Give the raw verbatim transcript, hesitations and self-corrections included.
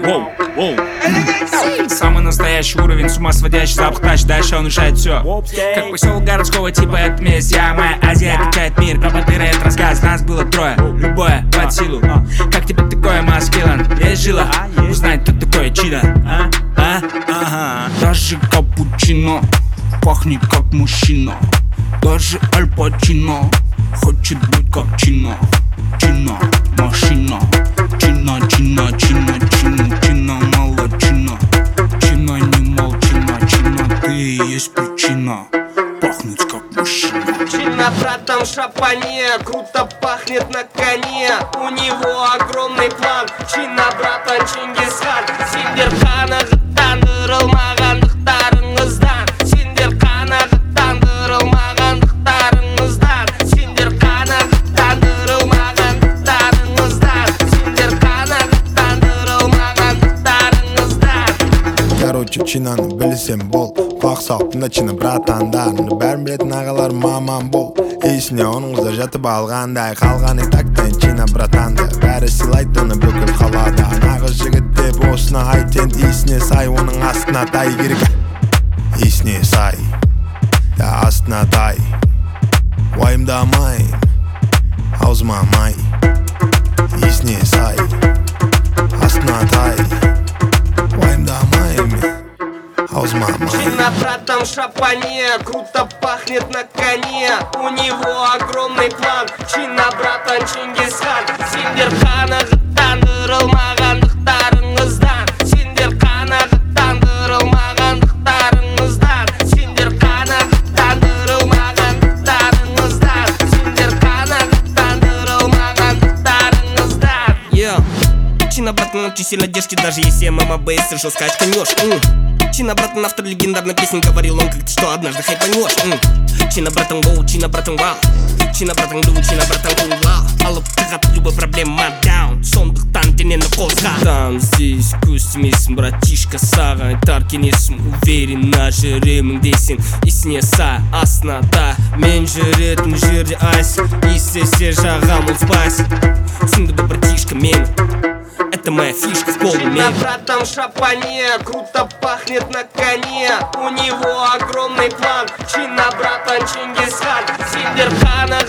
Воу, воу. Самый настоящий уровень, с ума сводящий запах тач. Дальше он решает все. Как поселок городского типа, это месть. Я, моя Азия, качает мир. Пропотыры, это рассказ, нас было трое. Любое под силу. Как тебе такое, маскилан? Есть жила? Узнать, кто такое чидо. А? А? Ага. Даже капучино пахнет как мужчина. Даже Аль Пачино хочет быть как Чино. Чино, машина. Чина, чина, чина, чина, чина, молодчина. Чина, не молчина, чина, ты и есть причина пахнуть как мужчина. Чина, братан, шапане, круто пахнет на коне. У него огромный план. Чина, братан, Чингисхан. Сендер қанағаттандырылмағандықтарыңыздан. Сендер қанағаттандырылмағандықтарыңыздан. Сендер қанағаттандырылмағандықтарыңыздан. Сендер қанағаттандырылмағандықтарыңыздан. Короче, чинаны білсем бол. Құлақ салыптың да чина братандарыңды. Бәрін білетін ағалар маман бол. Есіне оның қызы жатып алғандай. Қалғаны тактен чина братанды. Бәрі сыйлайды оны бүкіл қалада. Нағыз жігіт деп осына айтен. Есіне сай, оның астына тай керек. Есіне сай, я астына тай. Уайымдамайын, аузыма май. Есіне сай, астына тай. Уайымдамайын мен, аузыма май. Чина, братан, шапане, круто пахнет на коне. У него огромный план. Чина, братан, Чингисхан. Сендер қанағаттандырылмағандықтарыңыздан. Сендер қанағаттандырылмағандықтарыңыздан. Сендер қанағаттандырылмағандықтарыңыздан. Сендер қанағаттандырылмағандықтарыңыздан. Yeah. Чина, братан, очень сильно держки, даже если мама бейс и жестко очканешь. Чина, братан, автор легендарной песни, говорил он как-то, что однажды хайпанешь. Чина, братан, гоу, чина, братан, вау. Чина, братан, ду, чина, братан, кул, вау. Алып тығат любой проблема даун. Сондықтан денені қозға. Там здесь көз тимейсің, братишка, саған айтар кеңесім. Уверенно жүремін дейсің, есіне сай, астында. Мен жүретін жерде айсың, естесе жағам ұлспайсың. Түсінді бі, братишка, мен. Это моя фишка в полный мир. Чина, братан, шапане, круто пахнет на коне. У него огромный план. Чина, братан, Чингисхан. Сендер